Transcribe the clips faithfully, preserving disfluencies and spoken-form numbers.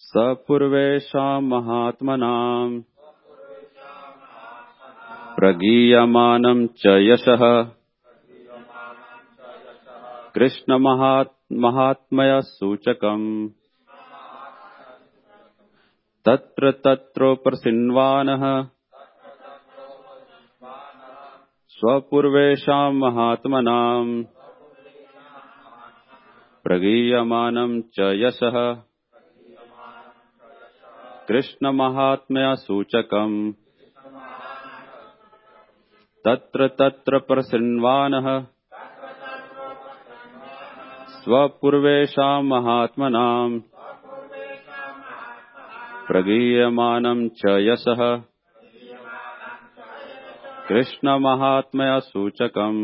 सपूर्वेषां महात्मनां प्रगीयमानं च यशः कृष्ण महात्मय सूचकम् तत्र तत्रोपसृण्वानः स्वपूर्वेषां महात्मनां प्रगीयमानं च यशः कृष्ण महात्म्य सूचकम् तत्र तत्र प्रसृण्वानः स्वपूर्वेषां महात्मनां प्रगीयमानं च यशः कृष्ण महात्म्य सूचकम्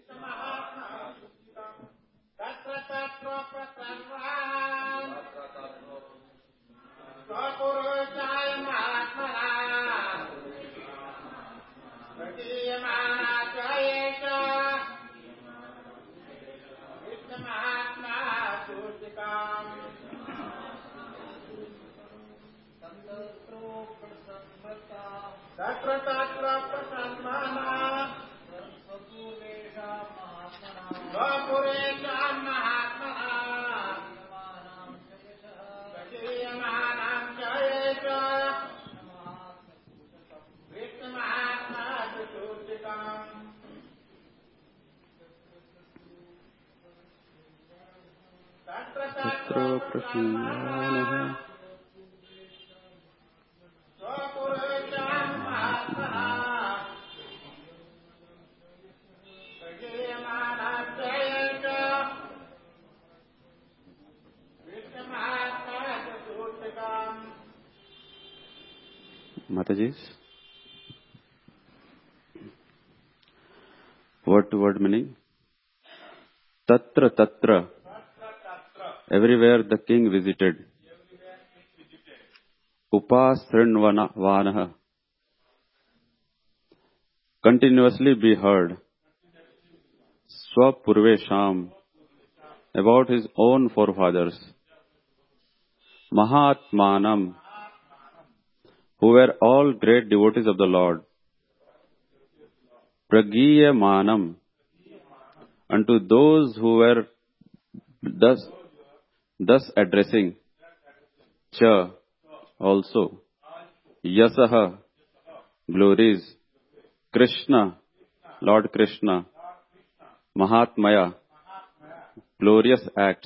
तत्र प्रसृण्वानः Mataji, word to word meaning. Tatra tatra, everywhere the king visited. Upasrinvanah, continuously be heard. Swapurvesham, about his own forefathers. Mahatmanam, who were all great devotees of the Lord. Pragiyamanam, unto those who were thus, thus addressing. Cha, also. Yasaha, glories. Krishna, Lord Krishna. Mahatmaya, glorious acts.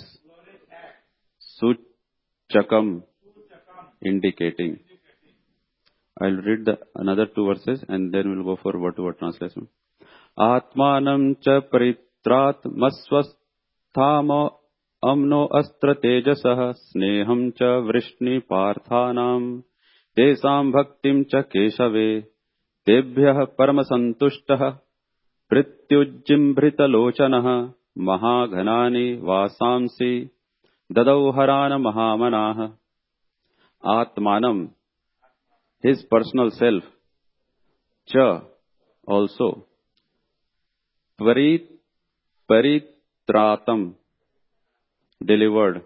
Suchakam, indicating. I'll read the another two verses and then we'll go for word to word translation. Atmanam cha paritrat masvasthamo amno astra tejasah sneham cha vrishni parthanam tesam bhaktim cha keshave tebhyah paramasantushtah prityujjimbrita lochanah mahaghanani vasamsi dadau harana mahamanah. Atmanam, his personal self. Cha, also. Parit, paritratam, delivered.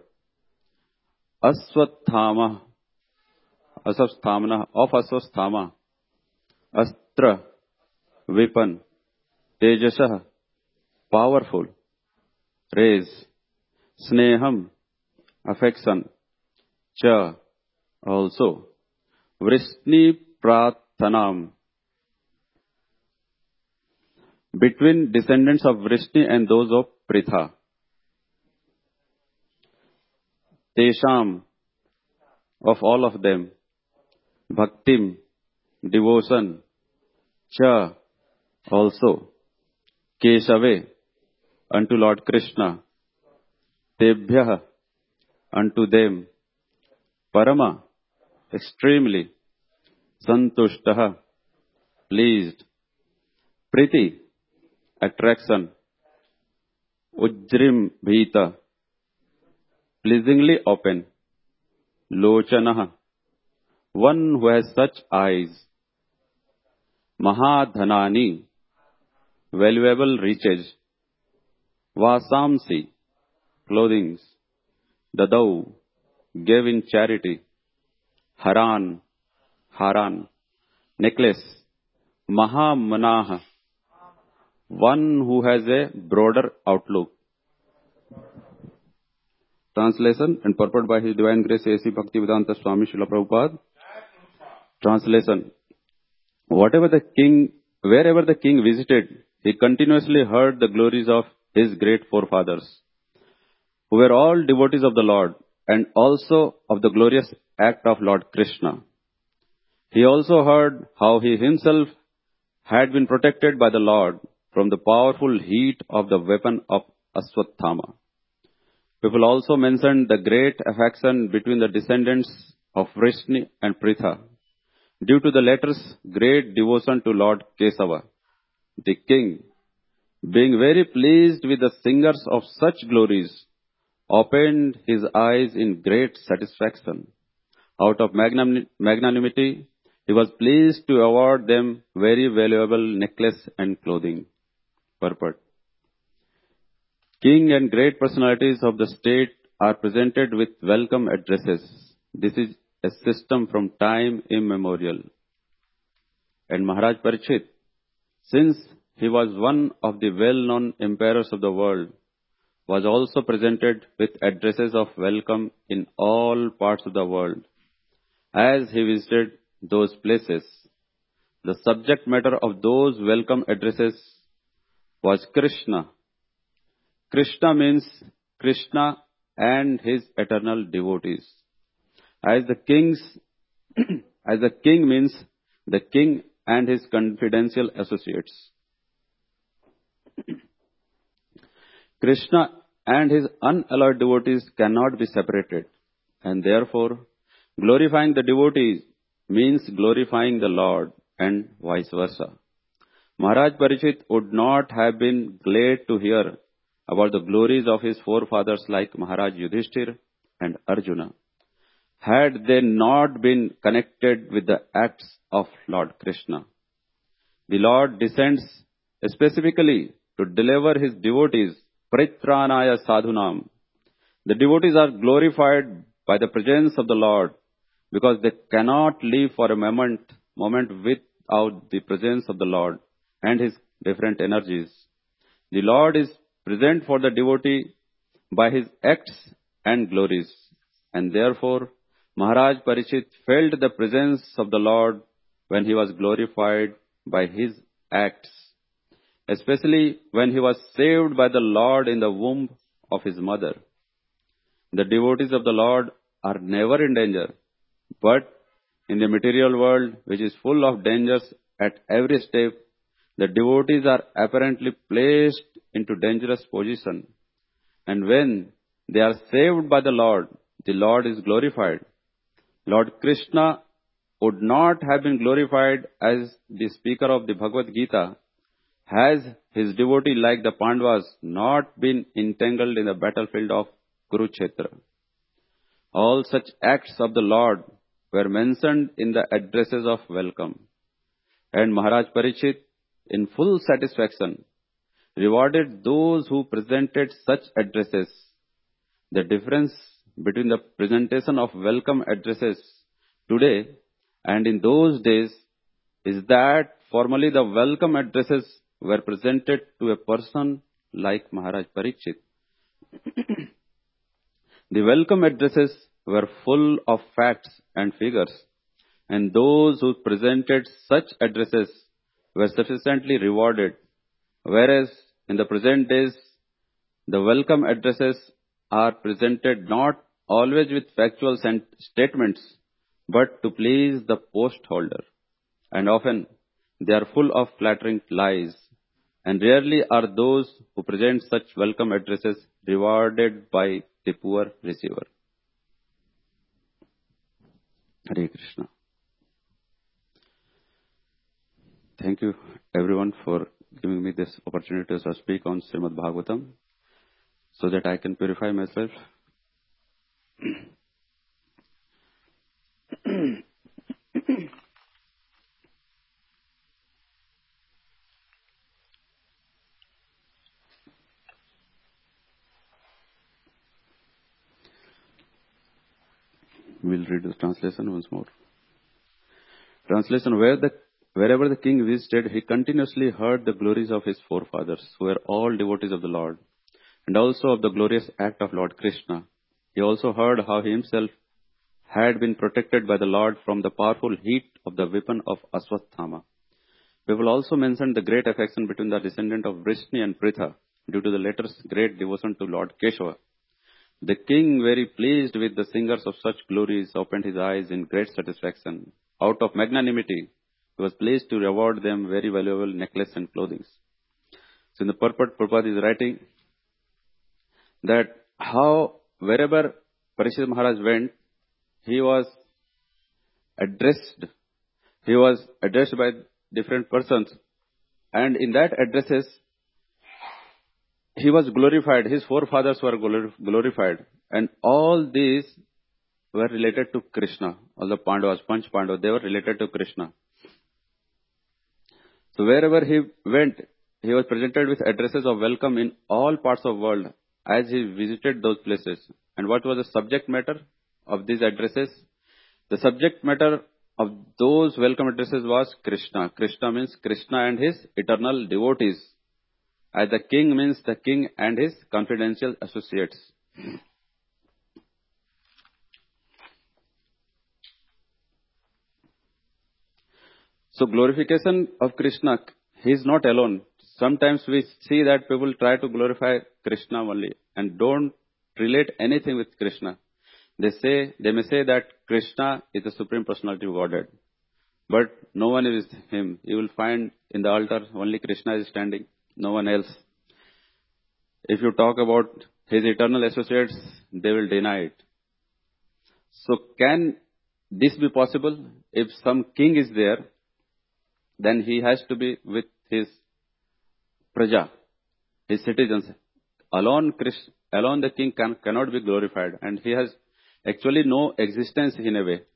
Aswathama, aswasthamana, of aswasthama. Astra, weapon. Tejasah, powerful. Raise. Sneham, affection. Cha, also. Vrishni Prathanam, between descendants of Vrishni and those of Pritha. Tesham, of all of them. Bhaktim, devotion. Cha, also. Keshave, unto Lord Krishna. Tebhyah, unto them. Parama, extremely. Santushtah, pleased. Priti, attraction. Ujrim bhita, pleasingly open. Lochanah, one who has such eyes. Mahadhanani, valuable riches. Vasamsi, clothings. Dadau, gave in charity. Haran, Haran, necklace, Mahamanah, one who has a broader outlook. Translation and purport by His Divine Grace A C Bhaktivedanta Swami Srila Prabhupada. Translation. Whatever the king, wherever the king visited, he continuously heard the glories of his great forefathers, who were all devotees of the Lord, and also of the glorious act of Lord Krishna. He also heard how he himself had been protected by the Lord from the powerful heat of the weapon of Aswathama. People also mentioned the great affection between the descendants of Vrishni and Pritha, due to the latter's great devotion to Lord Kesava. The king, being very pleased with the singers of such glories, opened his eyes in great satisfaction. Out of magnanim- magnanimity, he was pleased to award them very valuable necklace and clothing. Purport. King and great personalities of the state are presented with welcome addresses. This is a system from time immemorial. And Maharaj Parikshit, since he was one of the well-known emperors of the world, was also presented with addresses of welcome in all parts of the world. As he visited those places, the subject matter of those welcome addresses was Krishna. Krishna means Krishna and his eternal devotees. As the king's, as the king means the king and his confidential associates. Krishna and his unalloyed devotees cannot be separated, and therefore glorifying the devotees means glorifying the Lord, and vice versa. Maharaj Parikshit would not have been glad to hear about the glories of his forefathers like Maharaj Yudhishthir and Arjuna, had they not been connected with the acts of Lord Krishna. The Lord descends specifically to deliver his devotees, Pritranaya Sadhunam. The devotees are glorified by the presence of the Lord because they cannot live for a moment, moment without the presence of the Lord and his different energies. The Lord is present for the devotee by his acts and glories, and therefore Maharaj Parikshit felt the presence of the Lord when he was glorified by his acts, especially when he was saved by the Lord in the womb of his mother. The devotees of the Lord are never in danger, but in the material world, which is full of dangers at every step, the devotees are apparently placed into dangerous position. And when they are saved by the Lord, the Lord is glorified. Lord Krishna would not have been glorified as the speaker of the Bhagavad Gita, has his devotee like the Pandavas not been entangled in the battlefield of Kurukshetra. All such acts of the Lord were mentioned in the addresses of welcome. And Maharaj Parikshit, in full satisfaction, rewarded those who presented such addresses. The difference between the presentation of welcome addresses today and in those days is that formerly the welcome addresses were presented to a person like Maharaj Parikshit. The welcome addresses were full of facts and figures, and those who presented such addresses were sufficiently rewarded, whereas in the present days, the welcome addresses are presented not always with factual statements, but to please the post holder, and often they are full of flattering lies, and rarely are those who present such welcome addresses rewarded by the poor receiver. Hare Krishna. Thank you everyone for giving me this opportunity to speak on Srimad Bhagavatam so that I can purify myself. We'll read the translation once more. Translation, where the, wherever the king visited, he continuously heard the glories of his forefathers, who were all devotees of the Lord, and also of the glorious act of Lord Krishna. He also heard how he himself had been protected by the Lord from the powerful heat of the weapon of Aswathama. We will also mention the great affection between the descendant of Vrishni and Pritha, due to the latter's great devotion to Lord Keshava. The king, very pleased with the singers of such glories, opened his eyes in great satisfaction. Out of magnanimity, he was pleased to reward them very valuable necklace and clothing. So in the purport, Prabhupada is writing that how wherever Parikshit Maharaj went, he was addressed. He was addressed by different persons. And in that addresses, he was glorified. His forefathers were glorified. And all these were related to Krishna. All the Pandavas, Panch Pandavas, they were related to Krishna. So wherever he went, he was presented with addresses of welcome in all parts of the world as he visited those places. And what was the subject matter of these addresses? The subject matter of those welcome addresses was Krishna. Krishna means Krishna and his eternal devotees. As the king means the king and his confidential associates. So glorification of Krishna, he is not alone. Sometimes we see that people try to glorify Krishna only and don't relate anything with Krishna. They say, they may say that Krishna is the Supreme Personality of Godhead. But no one is him. You will find in the altar only Krishna is standing, no one else. If you talk about his eternal associates, they will deny it. So can this be possible? If some king is there, then he has to be with his praja, his citizens. Alone, Krishna, alone the king can, cannot be glorified, and he has actually no existence in a way.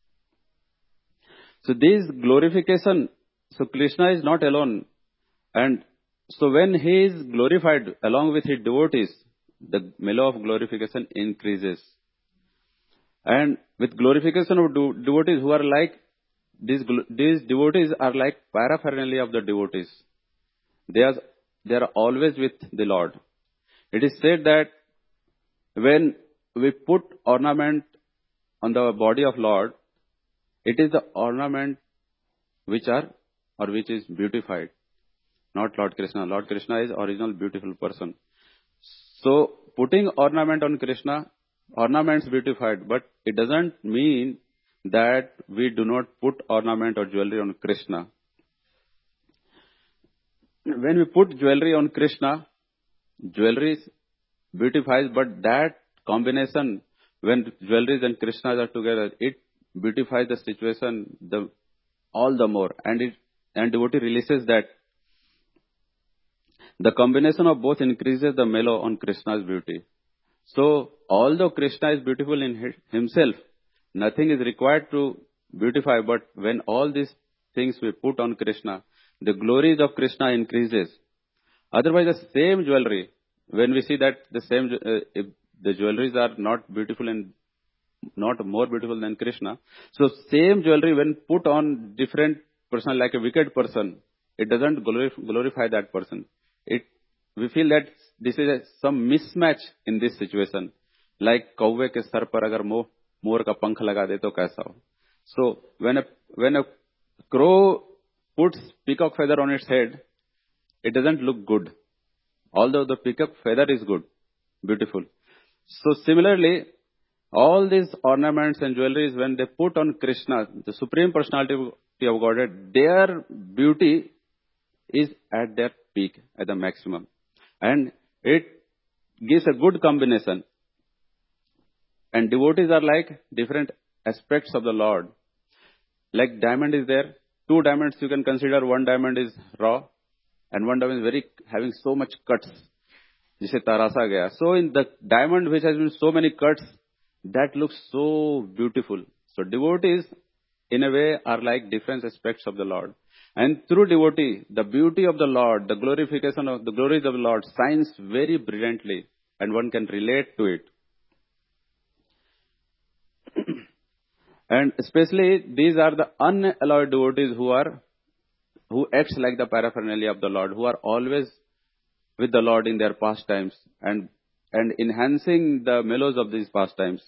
So this glorification, so Krishna is not alone, and so when he is glorified along with his devotees, the mellow of glorification increases. And with glorification of devotees who are like, these, these devotees are like paraphernalia of the devotees. They are, they are always with the Lord. It is said that when we put ornament on the body of Lord, it is the ornament which are or which is beautified, not Lord Krishna. Lord Krishna is original beautiful person. So putting ornament on Krishna, ornaments beautified, but it doesn't mean that we do not put ornament or jewelry on Krishna. When we put jewelry on Krishna, jewelry beautifies, but that combination, when jewelry and Krishna are together, it beautifies the situation the, all the more. And it and devotee releases that. The combination of both increases the mellow on Krishna's beauty. So, although Krishna is beautiful in himself, nothing is required to beautify, but when all these things we put on Krishna, the glories of Krishna increases. Otherwise, the same jewelry, when we see that the same, uh, if the jewelries are not beautiful and not more beautiful than Krishna, so same jewelry when put on different person, like a wicked person, it doesn't glorify that person. It, we feel that this is a, some mismatch in this situation. Like कौवे के sir पर अगर मोर मोर का पंख लगा दे तो कैसा हो? So when a when a crow puts peacock feather on its head, it doesn't look good. Although the peacock feather is good, beautiful. So similarly, all these ornaments and jewelries, when they put on Krishna, the Supreme Personality of Godhead, their beauty is at their peak, at the maximum. And it gives a good combination. And devotees are like different aspects of the Lord. Like diamond is there. Two diamonds you can consider. One diamond is raw. And one diamond is very, having so much cuts. Jise tarasa gaya. So in the diamond which has been so many cuts, that looks so beautiful. So devotees, in a way, are like different aspects of the Lord. And through devotee, the beauty of the Lord, the glorification of the glories of the Lord shines very brilliantly, and one can relate to it. And especially these are the unalloyed devotees who are who acts like the paraphernalia of the Lord, who are always with the Lord in their pastimes and and enhancing the mellows of these pastimes.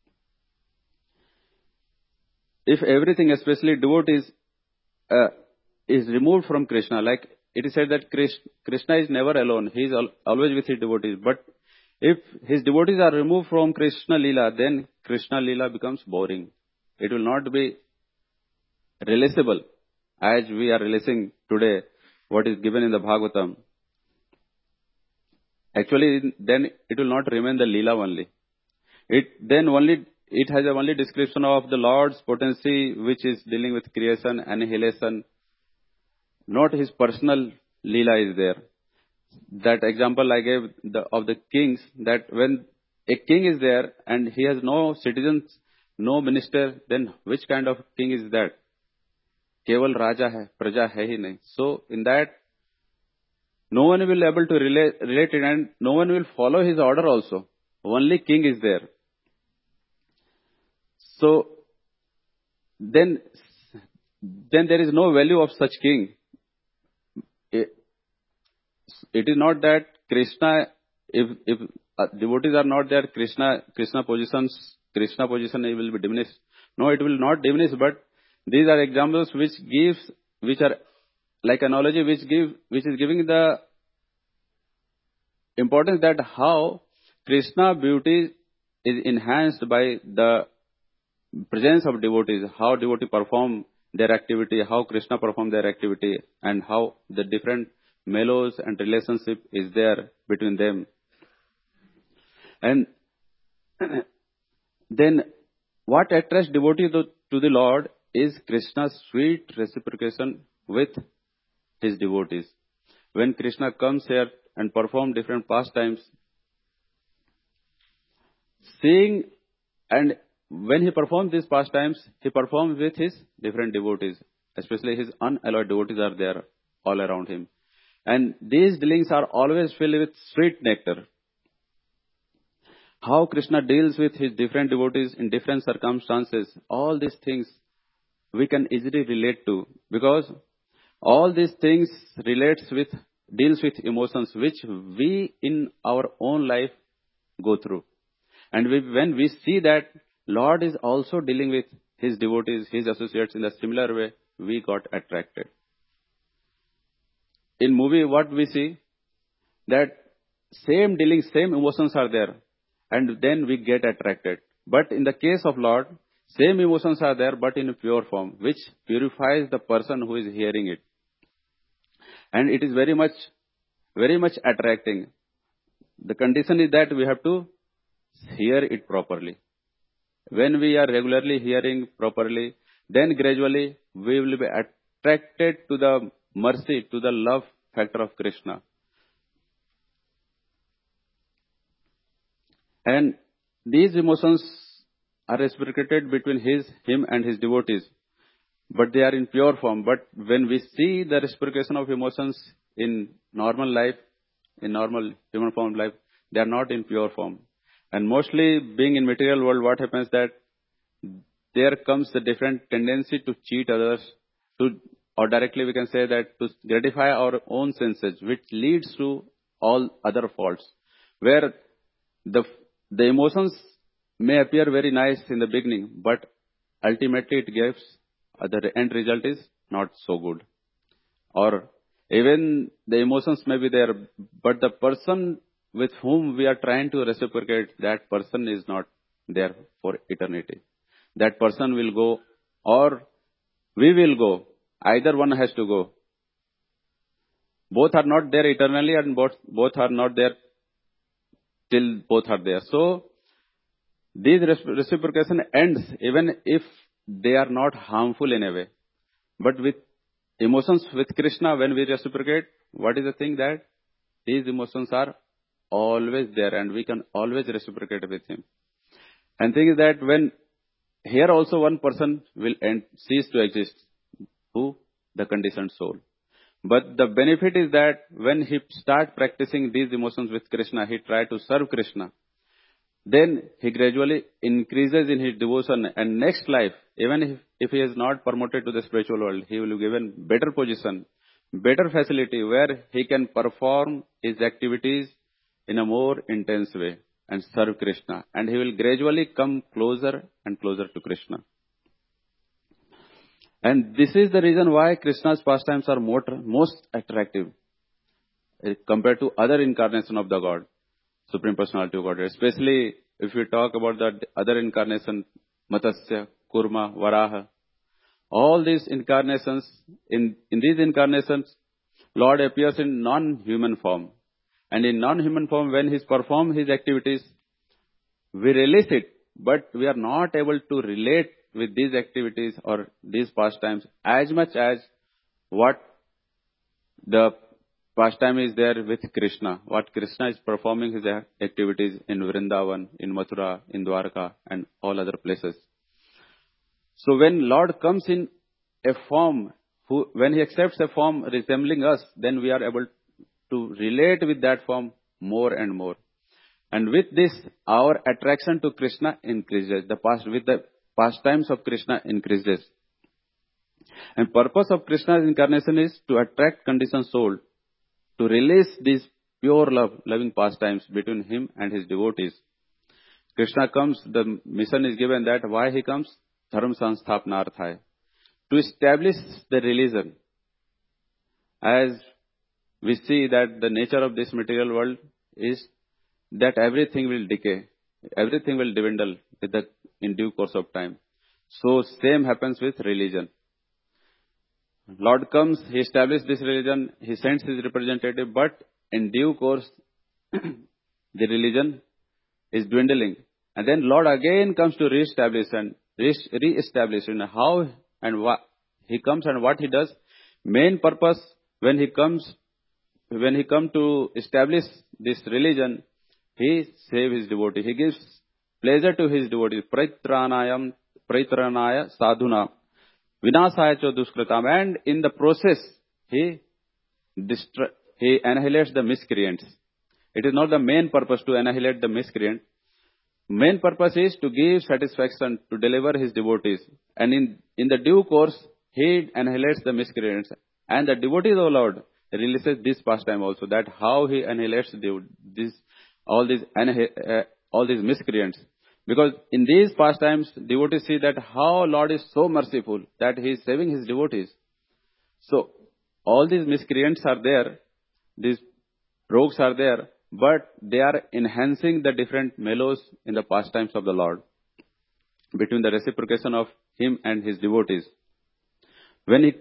If everything, especially devotees, uh, is removed from Krishna, like it is said that Krishna is never alone, he is al- always with his devotees. But if his devotees are removed from Krishna Leela, then Krishna Leela becomes boring. It will not be realizable as we are realizing today what is given in the Bhagavatam. Actually, then it will not remain the Leela only. It then only it has a only description of the Lord's potency, which is dealing with creation, annihilation. Not his personal Leela is there. That example I gave the, of the kings, that when a king is there and he has no citizens, no minister, then which kind of king is that? Keval Raja hai, Praja hai hi nahi. So in that, no one will be able to relate, relate it and no one will follow his order also. Only king is there. So then, then there is no value of such king. It, it is not that Krishna, if if uh, devotees are not there, Krishna Krishna positions, Krishna position will be diminished. No, it will not diminish. But these are examples which gives, which are like analogy, which give, which is giving the importance that how Krishna beauty is enhanced by the presence of devotees, how devotees perform their activity, how Krishna perform their activity, and how the different mellows and relationship is there between them. And then what attracts devotees to, to the Lord is Krishna's sweet reciprocation with his devotees. When Krishna comes here and perform different pastimes, seeing and when he performs these pastimes, he performs with his different devotees, especially his unalloyed devotees are there all around him. And these dealings are always filled with sweet nectar. How Krishna deals with his different devotees in different circumstances, all these things we can easily relate to, because all these things relates with, deals with emotions which we in our own life go through. And we, when we see that Lord is also dealing with his devotees, his associates in a similar way, we got attracted. In movie, what we see, that same dealing, same emotions are there, and then we get attracted. But in the case of Lord, same emotions are there, but in pure form, which purifies the person who is hearing it. And it is very much, very much attracting. The condition is that we have to hear it properly. When we are regularly hearing properly, then gradually we will be attracted to the mercy, to the love factor of Krishna. And these emotions are reciprocated between his, him and his devotees, but they are in pure form. But when we see the reciprocation of emotions in normal life, in normal human form life, they are not in pure form. And mostly being in material world, what happens that there comes the different tendency to cheat others, to, or directly we can say that to gratify our own senses, which leads to all other faults, where the the emotions may appear very nice in the beginning, but ultimately it gives, uh, the end result is not so good. Or even the emotions may be there, but the person with whom we are trying to reciprocate, that person is not there for eternity. That person will go, or we will go. Either one has to go. Both are not there eternally, and both, both are not there till both are there. So, this reciprocation ends even if they are not harmful in a way. But with emotions with Krishna, when we reciprocate, what is the thing that these emotions are always there and we can always reciprocate with him. And thing is that when here also one person will end, cease to exist, who? The conditioned soul. But the benefit is that when he start practicing these emotions with Krishna, he try to serve Krishna. then he gradually increases in his devotion, and next life, even if, if he is not promoted to the spiritual world, he will be given better position, better facility where he can perform his activities in a more intense way and serve Krishna. And he will gradually come closer and closer to Krishna. And this is the reason why Krishna's pastimes are more, most attractive compared to other incarnations of the God, Supreme Personality of Godhead. Especially if we talk about the other incarnation, Matsya, Kurma, Varaha. All these incarnations, in, in these incarnations, Lord appears in non-human form. And in non-human form, when he performs his activities, we release it, but we are not able to relate with these activities or these pastimes as much as what the pastime is there with Krishna, what Krishna is performing his activities in Vrindavan, in Mathura, in Dwarka, and all other places. So when Lord comes in a form, who, when he accepts a form resembling us, then we are able to relate with that form more and more. And with this, our attraction to Krishna increases. The past, with the pastimes of Krishna increases. And purpose of Krishna's incarnation is to attract conditioned soul, to release these pure love, loving pastimes between him and his devotees. Krishna comes, the mission is given that why he comes? Dharma Sansthapanarthaya. To establish the religion. As we see that the nature of this material world is that everything will decay, everything will dwindle with the, in due course of time. So same happens with religion. Lord comes, he establishes this religion, he sends his representative, but in due course, the religion is dwindling. And then Lord again comes to re-establish and re-establish and how and what he comes and what he does. Main purpose when he comes, when he comes to establish this religion, he saves his devotee. He gives pleasure to his devotees. Praitranayam, praitranaya sadhuna. Vinasaya cho duskritam. And in the process, he, distra- he annihilates the miscreants. It is not the main purpose to annihilate the miscreant. Main purpose is to give satisfaction, to deliver his devotees. And in, in the due course, he annihilates the miscreants. And the devotees of Lord releases this pastime also, that how he annihilates the, this, all these, uh, all these miscreants. Because in these pastimes, devotees see that how Lord is so merciful that he is saving his devotees. So, all these miscreants are there, these rogues are there, but they are enhancing the different mellows in the pastimes of the Lord between the reciprocation of him and his devotees. When he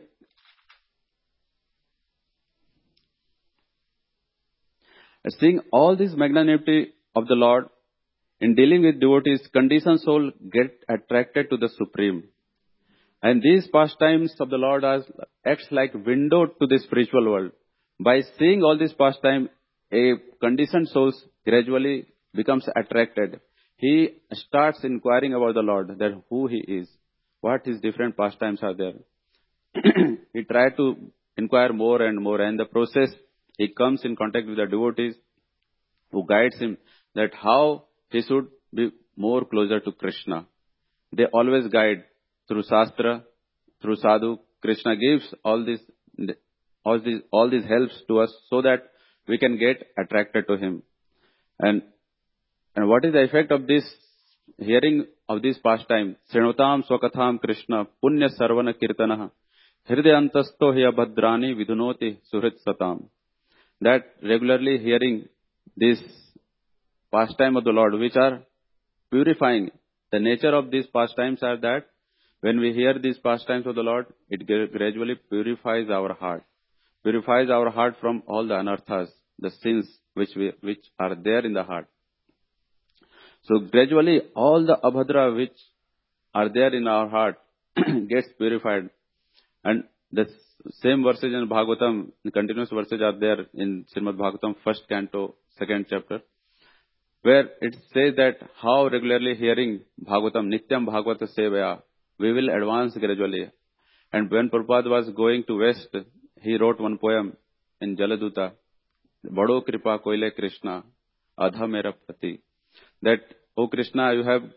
seeing all this magnanimity of the Lord in dealing with devotees, conditioned soul get attracted to the Supreme. And these pastimes of the Lord are, acts like window to the spiritual world. By seeing all these pastimes, a conditioned soul gradually becomes attracted. He starts inquiring about the Lord, that who he is, what his different pastimes are there. He tries to inquire more and more, and in the process, he comes in contact with the devotees who guides him that how he should be more closer to Krishna. They always guide through Shastra, through Sadhu. Krishna gives all these, all these, all these helps to us so that we can get attracted to him. And, and what is the effect of this hearing of this pastime? Srinotam swakatham Krishna punya sarvana kirtanaha hridayantasto hiya bhadrani vidunoti suhrit satam. That regularly hearing this pastime of the Lord, which are purifying. The nature of these pastimes are that when we hear these pastimes of the Lord, it gradually purifies our heart. Purifies our heart from all the anarthas, the sins which we, which are there in the heart. So gradually all the abhadra which are there in our heart gets purified. And the same verses in Bhagavatam, the continuous verses are there in Srimad Bhagavatam, first canto, second chapter, where it says that how regularly hearing Bhagavatam, Nityam Bhagavata Sevaya, we will advance gradually. And when Prabhupada was going to West, he wrote one poem in Jaladuta, Bado Kripa Koile Krishna, Adha Mera Pati, that Oh Krishna, you have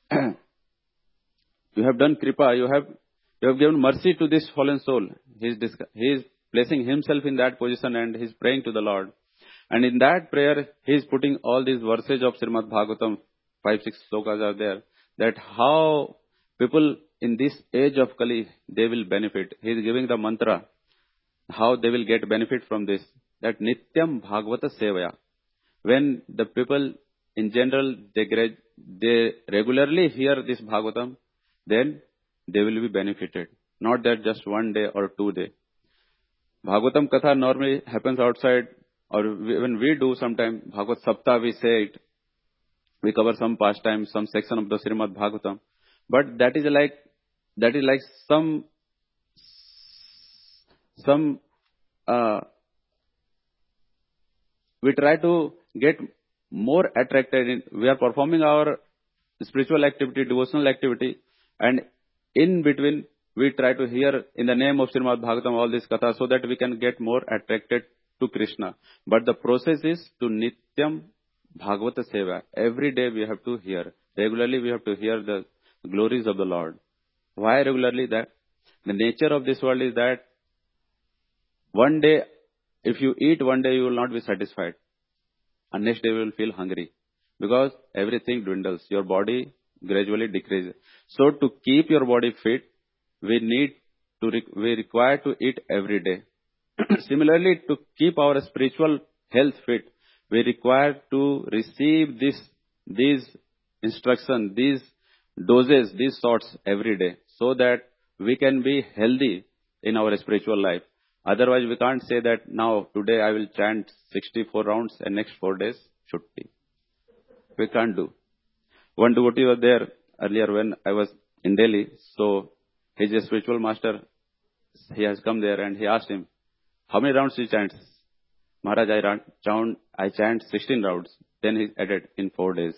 you have done kripa, you have you have given mercy to this fallen soul. He is disc- he is placing himself in that position and he is praying to the Lord. And in that prayer, he is putting all these verses of Srimad Bhagavatam, five, six slokas are there, that how people in this age of Kali, they will benefit. He is giving the mantra, how they will get benefit from this. That Nityam Bhagavata Sevaya. When the people in general, they, gra- they regularly hear this Bhagavatam, then they will be benefited. Not that just one day or two day. Bhagavatam Katha normally happens outside, or we, when we do sometime, Bhagavat Sapta, we say it, we cover some pastime, some section of the Srimad Bhagavatam. But that is like, that is like some, some, uh, we try to get more attracted in, we are performing our spiritual activity, devotional activity, and in between, we try to hear in the name of Srimad Bhagavatam all this katha so that we can get more attracted to Krishna. But the process is to Nityam Bhagavata Seva. Every day we have to hear. Regularly we have to hear the glories of the Lord. Why regularly? That the nature of this world is that one day, if you eat one day, you will not be satisfied. And next day you will feel hungry. Because everything dwindles. Your body gradually decreases. So to keep your body fit, we need to, we require to eat every day. Similarly, to keep our spiritual health fit, we require to receive this, these instructions, these doses, these thoughts every day, so that we can be healthy in our spiritual life. Otherwise, we can't say that now, today I will chant sixty-four rounds and next four days, chutti. We can't do. One devotee was there earlier when I was in Delhi, so his spiritual master, he has come there and he asked him, how many rounds he chants? Maharaj, I chant, I chant sixteen rounds. Then he added, in four days.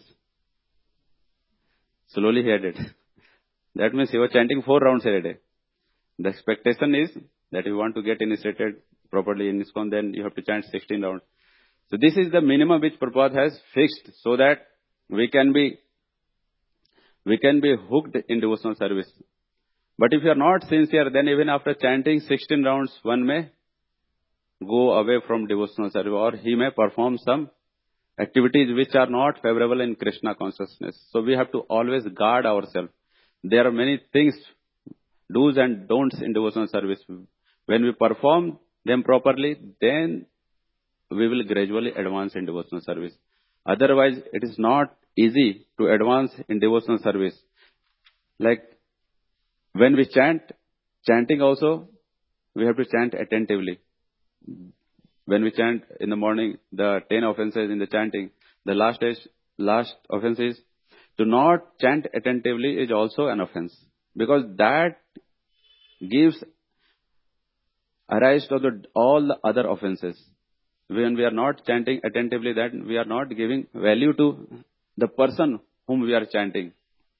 Slowly he added. That means he was chanting four rounds every day. The expectation is that if you want to get initiated properly in ISKCON, then you have to chant sixteen rounds. So this is the minimum which Prabhupada has fixed so that we can be, we can be hooked in devotional service. But if you are not sincere, then even after chanting sixteen rounds, one may go away from devotional service, or he may perform some activities which are not favorable in Krishna consciousness. So we have to always guard ourselves. There are many things, do's and don'ts in devotional service. When we perform them properly, then we will gradually advance in devotional service. Otherwise, it is not easy to advance in devotional service. Like when we chant, chanting also, we have to chant attentively. When we chant in the morning, the ten offenses in the chanting, the last is, last offense is to not chant attentively is also an offense. Because that gives arise to the, all the other offenses. When we are not chanting attentively, that we are not giving value to the person whom we are chanting.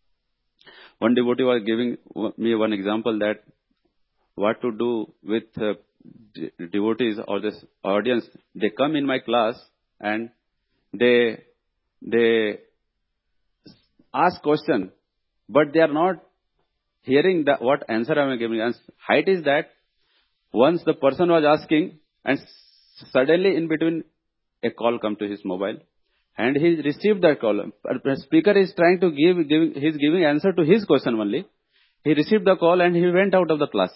One devotee was giving me one example that what to do with uh, de- devotees or this audience. They come in my class and they they ask question, but they are not hearing the, what answer I am giving. And height is that once the person was asking and suddenly in between a call come to his mobile and he received that call. The speaker is trying to give, give he is giving answer to his question only. He received the call and he went out of the class.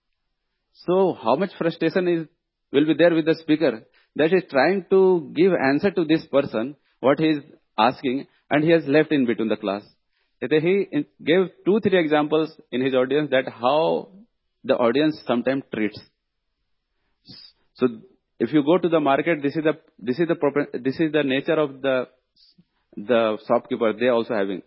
So how much frustration is will be there with the speaker that he is trying to give answer to this person what he is asking and he has left in between the class. He gave two, three examples in his audience that how the audience sometimes treats. So if you go to the market, this is the this is the proper, this is the nature of the the shopkeeper. They are also having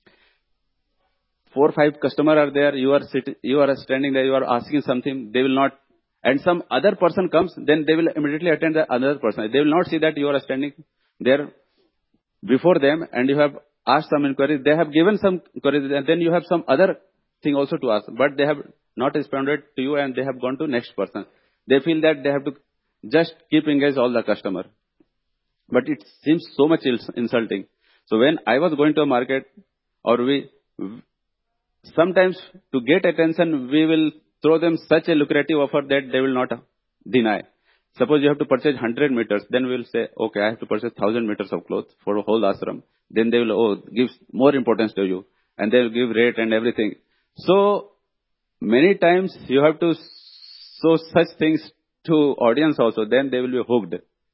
four, five customers are there. You are sitting, you are standing there. You are asking something. They will not, and some other person comes. Then they will immediately attend the other person. They will not see that you are standing there before them and you have asked some inquiries. They have given some inquiries, and then you have some other thing also to ask. But they have not responded to you, and they have gone to next person. They feel that they have to just keep engaged all the customer. But it seems so much insulting. So when I was going to a market, or we, sometimes to get attention, we will throw them such a lucrative offer that they will not deny. Suppose you have to purchase one hundred meters, then we will say, okay, I have to purchase one thousand meters of clothes for a whole ashram. Then they will, oh, give more importance to you. And they will give rate and everything. So, many times you have to show such things to audience also, then they will be hooked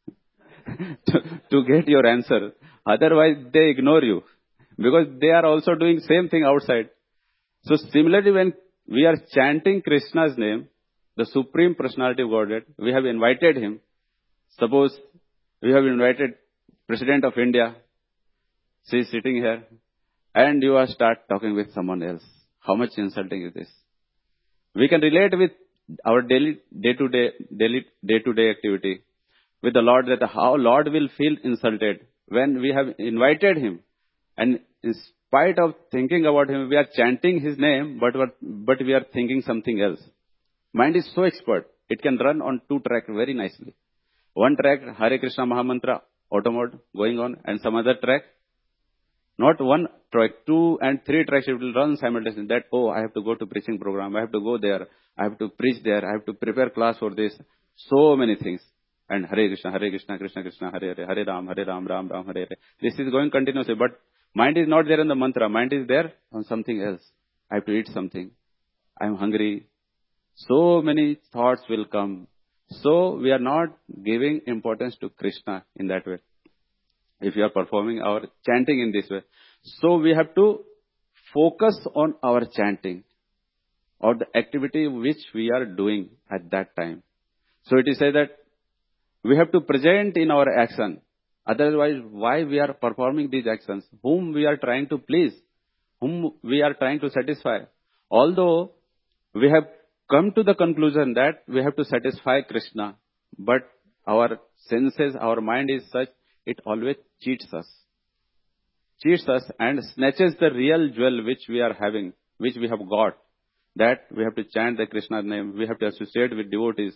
to, to get your answer. Otherwise, they ignore you. Because they are also doing same thing outside. So similarly, when we are chanting Krishna's name, the Supreme Personality of Godhead, we have invited him. Suppose we have invited President of India. She is sitting here. And you are start talking with someone else. How much insulting is this? We can relate with our daily, day-to-day, daily, day-to-day activity with the Lord, that how Lord will feel insulted when we have invited him. And in spite of thinking about him, we are chanting his name, but, but we are thinking something else. Mind is so expert. It can run on two tracks very nicely. One track, Hare Krishna Mahamantra, auto mode going on, and some other track, not one track, two and three tracks, it will run simultaneously. That, oh, I have to go to preaching program, I have to go there, I have to preach there, I have to prepare class for this. So many things. And Hare Krishna, Hare Krishna, Krishna Krishna, Hare Hare, Hare Ram, Hare Ram, Ram Ram, Hare Hare. This is going continuously, but mind is not there in the mantra. Mind is there on something else. I have to eat something. I am hungry. So many thoughts will come. So we are not giving importance to Krishna in that way. If you are performing our chanting in this way. So we have to focus on our chanting or the activity which we are doing at that time. So it is said that we have to present in our action. Otherwise, why we are performing these actions? Whom we are trying to please? Whom we are trying to satisfy? Although we have come to the conclusion that we have to satisfy Krishna, but our senses, our mind is such, it always cheats us. Cheats us and snatches the real jewel which we are having, which we have got. That we have to chant the Krishna's name, we have to associate with devotees.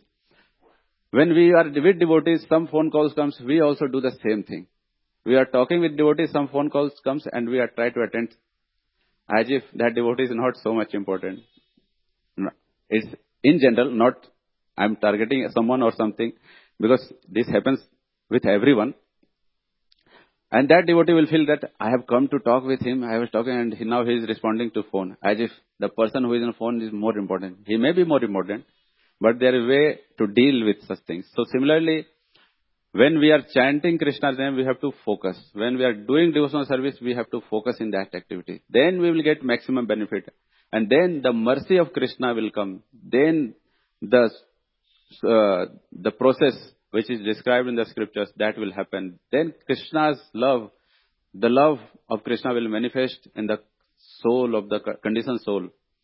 When we are with devotees, some phone calls comes, we also do the same thing. We are talking with devotees, some phone calls comes and we are trying to attend as if that devotee is not so much important. It's in general, not I'm targeting someone or something, because this happens with everyone. And that devotee will feel that I have come to talk with him, I was talking and he, now he is responding to phone, as if the person who is on phone is more important. He may be more important, but there is a way to deal with such things. So similarly, when we are chanting Krishna's name, we have to focus. When we are doing devotional service, we have to focus in that activity. Then we will get maximum benefit. And then the mercy of Krishna will come. Then the, uh, the process which is described in the scriptures, that will happen. Then Krishna's love, the love of Krishna will manifest in the soul of the conditioned soul.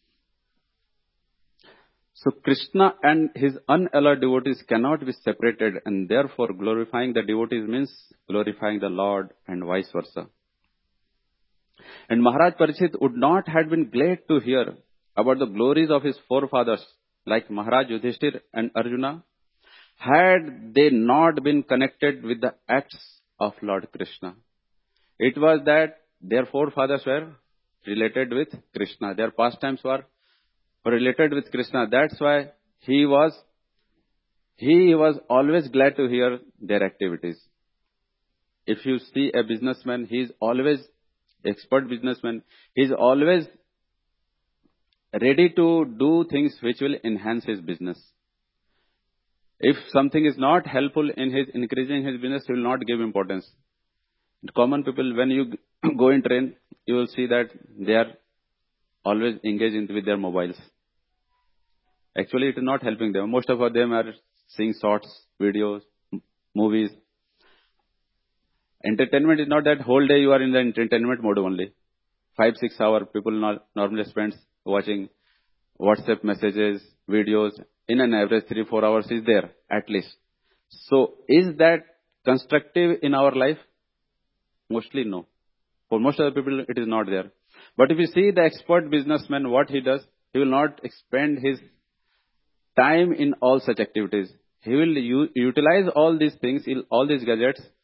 So Krishna and his unalloyed devotees cannot be separated, and therefore glorifying the devotees means glorifying the Lord and vice versa. And Maharaj Parikshit would not have been glad to hear about the glories of his forefathers like Maharaj Yudhishthir and Arjuna had they not been connected with the acts of Lord Krishna. It was that their forefathers were related with Krishna. Their pastimes were related with Krishna. That's why he was, he was always glad to hear their activities. If you see a businessman, he is always expert businessman. He is always ready to do things which will enhance his business. If something is not helpful in his increasing his business, he will not give importance. Common people, when you go in train, you will see that they are always engaged in, with their mobiles. Actually, it is not helping them. Most of them are seeing shorts, videos, movies. Entertainment is not that whole day you are in the entertainment mode only. Five, six hours people not normally spend watching WhatsApp messages, videos. In an average, three, four hours is there at least. So, is that constructive in our life? Mostly no. For most of the people, it is not there. But if you see the expert businessman, what he does, he will not spend his time in all such activities. He will u- utilize all these things, all these gadgets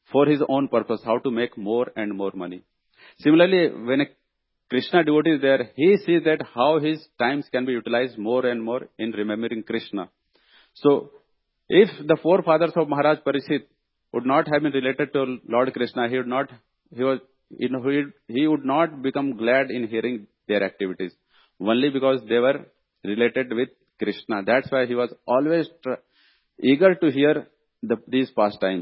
for his own purpose, how to make more and more money. Similarly, when a Krishna devotee is there, he sees that how his times can be utilized more and more in remembering Krishna. So, if the forefathers of Maharaj Parikshit would not have been related to Lord Krishna, he would not, he was, you know, he, he would not become glad in hearing their activities, only because they were related with Krishna. That's why he was always tr- eager to hear the, these pastimes.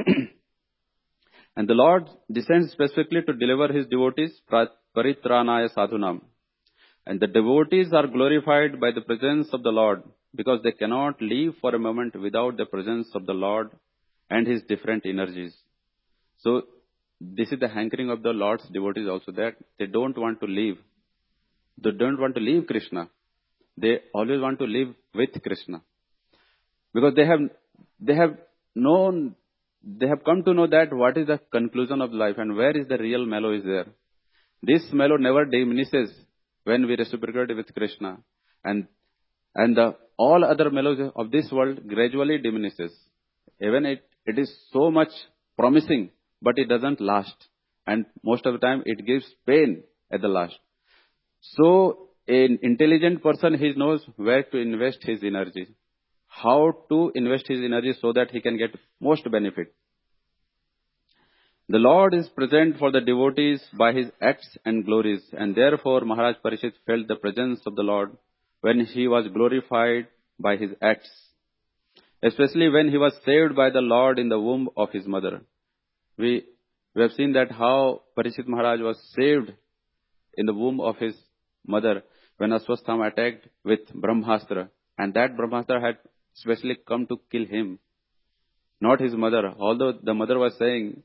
And the Lord descends specifically to deliver his devotees, paritranaya sadhunam. And the devotees are glorified by the presence of the Lord, because they cannot live for a moment without the presence of the Lord and his different energies. So, this is the hankering of the Lord's devotees also, that they don't want to leave. They don't want to leave Krishna. They always want to live with Krishna. Because they have, they have known, they have come to know that what is the conclusion of life and where is the real mellow is there. This mellow never diminishes when we reciprocate with Krishna. And, and the, all other mellows of this world gradually diminishes. Even it, it is so much promising, but it doesn't last. And most of the time it gives pain at the last. So, an intelligent person, he knows where to invest his energy. How to invest his energy so that he can get most benefit. The Lord is present for the devotees by his acts and glories, and therefore Maharaj Parikshit felt the presence of the Lord when he was glorified by his acts, especially when he was saved by the Lord in the womb of his mother. We, we have seen that how Parikshit Maharaj was saved in the womb of his mother when Aswasthama attacked with Brahmastra, and that Brahmastra had specially come to kill him, not his mother. Although the mother was saying,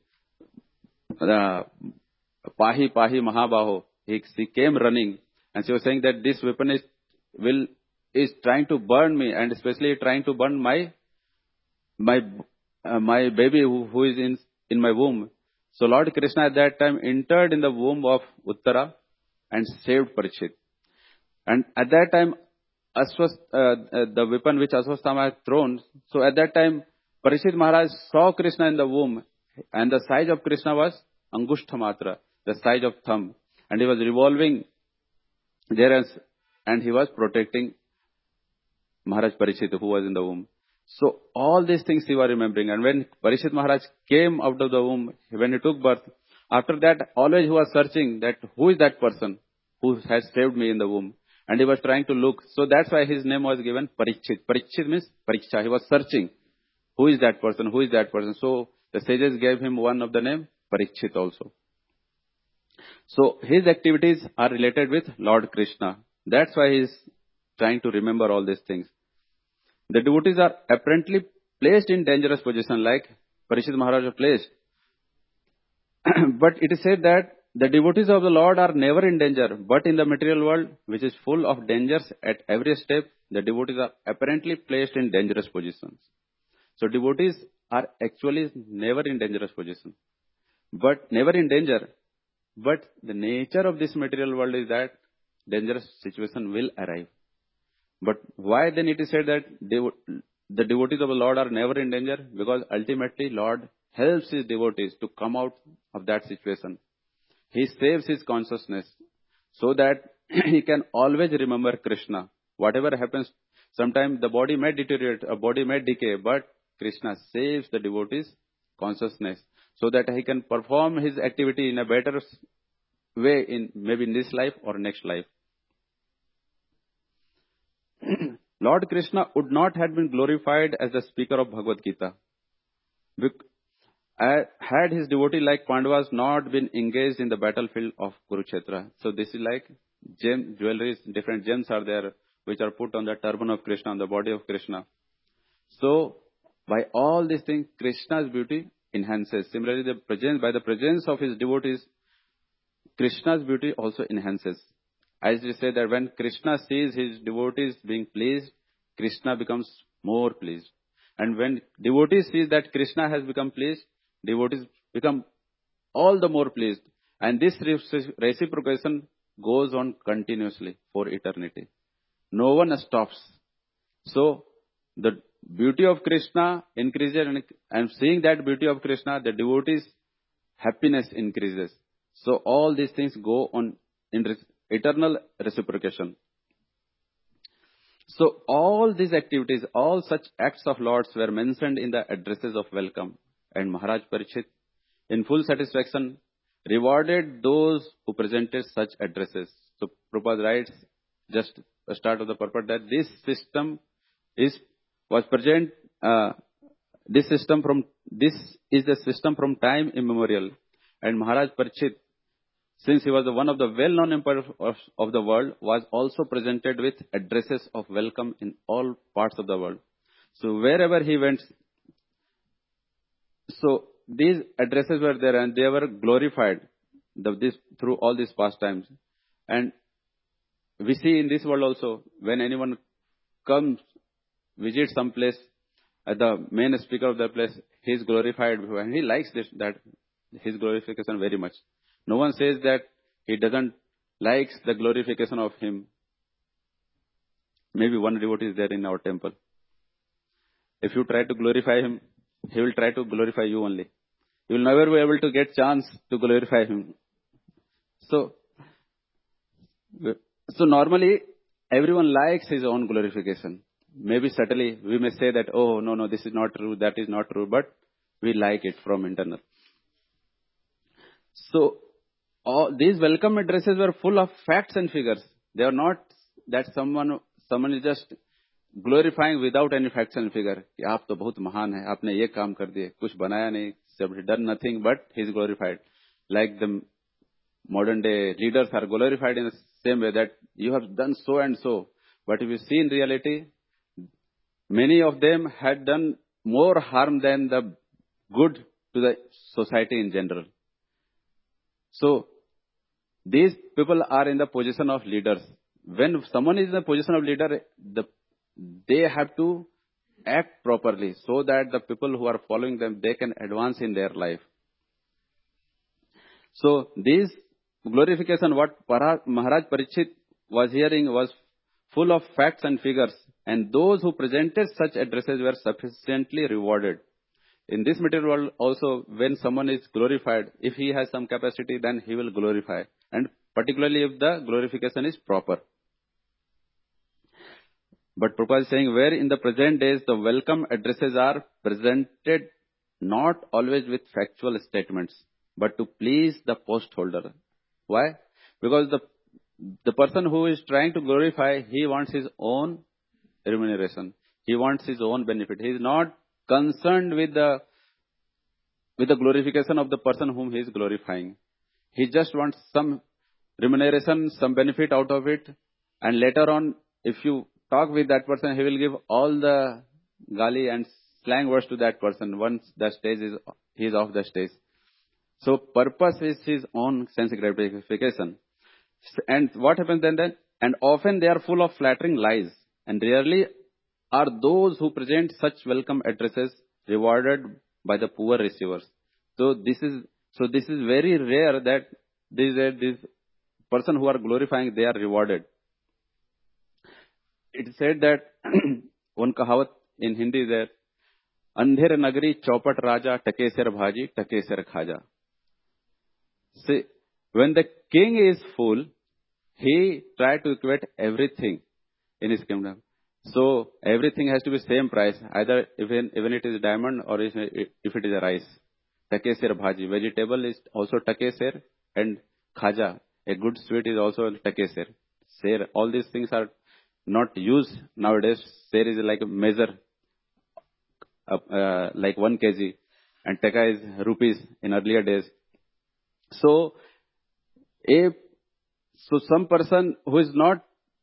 uh, Pahi, Pahi, Mahabaho, he, she came running, and she was saying that this weapon is, will, is trying to burn me, and especially trying to burn my, my, uh, my baby who, who is in, in my womb. So Lord Krishna at that time entered in the womb of Uttara and saved Parikshit. And at that time, Aswast, uh, uh, the weapon which Aswasthama had thrown, so at that time, Parikshit Maharaj saw Krishna in the womb, and the size of Krishna was Angushta Matra, the size of thumb, and he was revolving there, as, and he was protecting Maharaj Parikshit, who was in the womb. So all these things he was remembering, and when Parikshit Maharaj came out of the womb, when he took birth, after that, always he was searching that who is that person who has saved me in the womb. And he was trying to look. So that's why his name was given Parikshit. Parikshit means Pariksha. He was searching. Who is that person? Who is that person? So the sages gave him one of the name, Parikshit also. So his activities are related with Lord Krishna. That's why he is trying to remember all these things. The devotees are apparently placed in dangerous position, like Parikshit Maharaj was placed. But it is said that the devotees of the Lord are never in danger, but in the material world, which is full of dangers at every step, the devotees are apparently placed in dangerous positions. So devotees are actually never in dangerous position, but never in danger. But the nature of this material world is that dangerous situation will arrive. But why then it is said that devo- the devotees of the Lord are never in danger? Because ultimately Lord helps his devotees to come out of that situation. He saves his consciousness so that he can always remember Krishna. Whatever happens, sometimes the body may deteriorate, a body may decay, but Krishna saves the devotee's consciousness so that he can perform his activity in a better way, in maybe in this life or next life. Lord Krishna would not have been glorified as the speaker of Bhagavad Gita. Had his devotee like Pandavas not been engaged in the battlefield of Kurukshetra. So this is like gem, jewelry, different gems are there which are put on the turban of Krishna, on the body of Krishna. So by all these things, Krishna's beauty enhances. Similarly, the presence, by the presence of his devotees, Krishna's beauty also enhances. As we say that when Krishna sees his devotees being pleased, Krishna becomes more pleased. And when devotees see that Krishna has become pleased, devotees become all the more pleased. And this reciprocation goes on continuously for eternity. No one stops. So, the beauty of Krishna increases, and, and seeing that beauty of Krishna, the devotees' happiness increases. So all these things go on in res- eternal reciprocation. So all these activities, all such acts of Lord's were mentioned in the addresses of welcome. And Maharaj Parikshit, in full satisfaction, rewarded those who presented such addresses. So Prabhupada writes, just a start of the purport, that this system is was present. Uh, this system from this is the system from time immemorial. And Maharaj Parikshit, since he was the one of the well-known emperors of, of the world, was also presented with addresses of welcome in all parts of the world. So wherever he went, so these addresses were there and they were glorified the, this, through all these pastimes. And we see in this world also, when anyone comes, visits some place, uh, the main speaker of the place, he is glorified and he likes this, that his glorification very much. No one says that he doesn't like the glorification of him. Maybe one devotee is there in our temple. If you try to glorify him, he will try to glorify you only. You will never be able to get chance to glorify him. So, so normally everyone likes his own glorification. Maybe subtly we may say that, oh, no, no, this is not true, that is not true, but we like it from internal. So, all these welcome addresses were full of facts and figures. They are not that someone someone is just glorifying without any facts and figure. कि आप तो बहुत महान हैं, आपने ये काम कर दिए, कुछ बनाया नहीं, done nothing, but he is glorified. Like the modern day leaders are glorified in the same way that you have done so and so. But if you see in reality, many of them had done more harm than the good to the society in general. So, these people are in the position of leaders. When someone is in the position of leader, the, they have to act properly so that the people who are following them, they can advance in their life. So, this glorification, what Maharaj Parikshit was hearing was full of facts and figures, and those who presented such addresses were sufficiently rewarded. In this material world also, when someone is glorified, if he has some capacity, then he will glorify. And particularly if the glorification is proper. But Prabhupada is saying, where in the present days the welcome addresses are presented not always with factual statements, but to please the post holder. Why? Because the, the person who is trying to glorify, he wants his own remuneration. He wants his own benefit. He is not concerned with the with the glorification of the person whom he is glorifying. He just wants some remuneration, some benefit out of it, and later on, if you talk with that person, he will give all the gali and slang words to that person once the stage is he is off the stage. So purpose is his own sense gratification. And what happens then? then? And often they are full of flattering lies, and rarely are those who present such welcome addresses rewarded by the poor receivers. So this is so this is very rare that these this person who are glorifying, they are rewarded. It is said that one kahavat in Hindi is there, Andher Nagari Chaupat Raja Takesar Bhaji Takesar Khaja. See, when the king is full, he tries to equate everything in his kingdom. So everything has to be same price, either even even it is diamond or if it is a rice. Takesar bhaji, vegetable is also takesar, and khaja, a good sweet is also takesar. Ser, all these things are not used nowadays. Ser is like a measure, uh, uh, like one kg, and taka is rupees in earlier days. So, a so some person who is not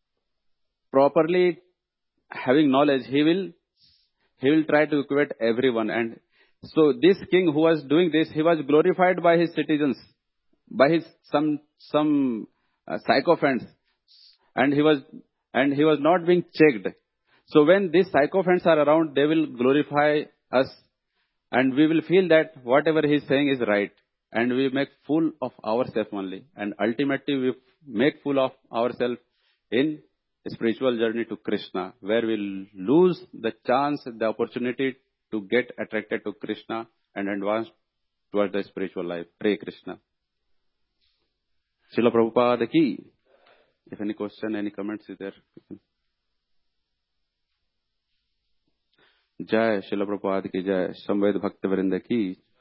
properly having knowledge, he will he will try to equate everyone. And so this king who was doing this, he was glorified by his citizens, by his some some uh, sycophants, and he was and he was not being checked. So when these sycophants are around, they will glorify us, and we will feel that whatever he is saying is right, and we make fool of ourselves only, and ultimately we make fool of ourselves in spiritual journey to Krishna, where we'll lose the chance, the opportunity to get attracted to Krishna and advance towards the spiritual life. Hare Krishna. Srila Prabhupada ki. If any question, any comments is there? Jai Srila Prabhupada ki jai. Samved Bhakta Vrinda ki